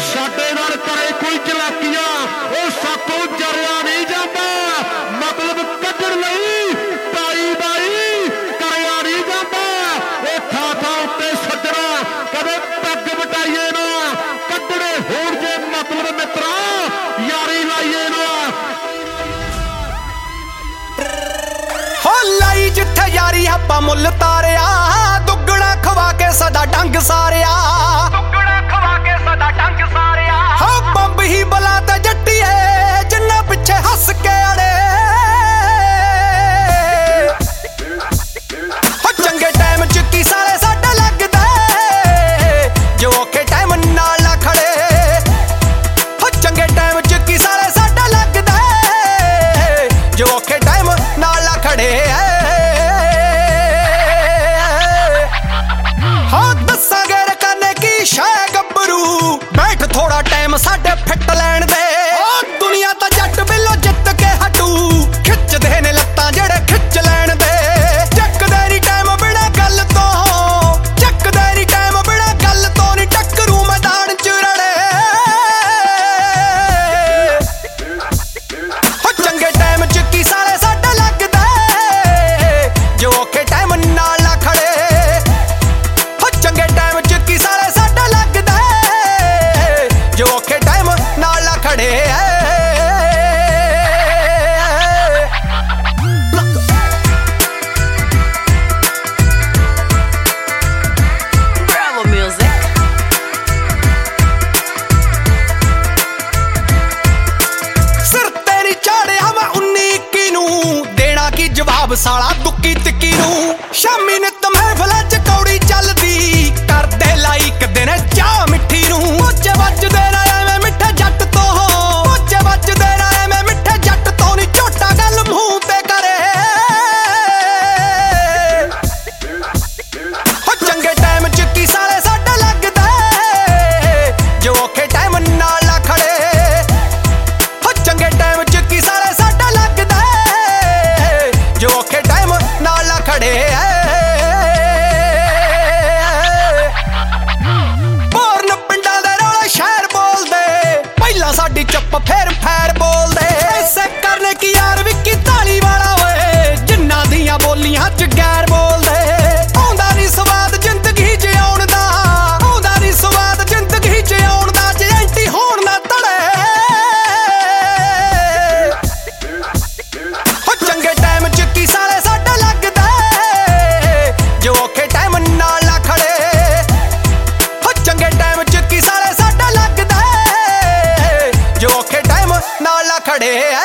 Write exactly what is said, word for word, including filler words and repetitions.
साडे नाल करे कोई चलाकियां ओ सातों जरिया नहीं जाता मतलब कड्ढण लई ताई बाई करिया नहीं जाता ओ थां थां उत्ते सज्जणा कदे पग बटाइए ना कड्ढणे होण जे मतलब मित्रा यारी लाइए ना हो लाई जिथे यारी आपां मुल तारिया दुगना खवा के सदा डंग सारिया दुगना खवा के सदा डंग सारिया हो बंब ही बला ते जट्टीए जिन्ना पिछे हस के अड़े हो चंगे टाइम च की साले साडे लगदे जो औखे टाइम नाल ना खड़े हो चंगे टाइम च की साले साडे लगदे जो औखे टाइम नाल ना खड़े थोड़ा टाइम साडे फिट लैण दे दुनिया ता जट बिलो जित के हटू खिच दे ने लत्तां जेड़े खिच लैण दे चक देरी टाइम बिना गल तो चक देरी टाइम बिना गल तो नी टकरू मैदान च रड़े हो चंगे टाइम च की साले साडे लगदे जो औखे टाइम नाल ना खड़े हो चंगे टाइम च की साले साडे लगदे जो औखे टाइम नाल ना खड़े Bravo music. सिर तेरी चाड़िया मैं उन्नी इक्की नू देना की जवाब साला दुक्की तिक्की नू शामी नित महफिल च कौड़ी चलदी कर दे लाइक दिन चाह मिट्ठी नू मुझे बजदे ना एवें मिठे जट तो मुझे बजदे ना एवें मिठे जट तो नी झोटा गल मूंह ते करे हो चंगे टाइम च की साले साडे लगदे जो औखे टाइम नाल ना खड़े हो चंगे टाइम च की साले साडे लगदे जो औखे टाइम नाल ना खड़े बोरन पिंडां दे रौले शहर बोलदे पहिलां साडी चुप फिर फैर बोलदे ऐसे करने की यार विक्की ताली वाला ओए जिन्ना दियां बोलियां च गैर बोलदे आउंदा नी स्वाद जिंदगी च आउण दा आउंदा नी स्वाद जिंदगी च आउण दा जे एंटी होण ना तड़े हो चंगे टाइम च की साले साडे लगदे जो औखे टाइम नाल ना खड़े हो चंगे टाइम च की साले साडे लगदे जो औखे टाइम नाल ना खड़े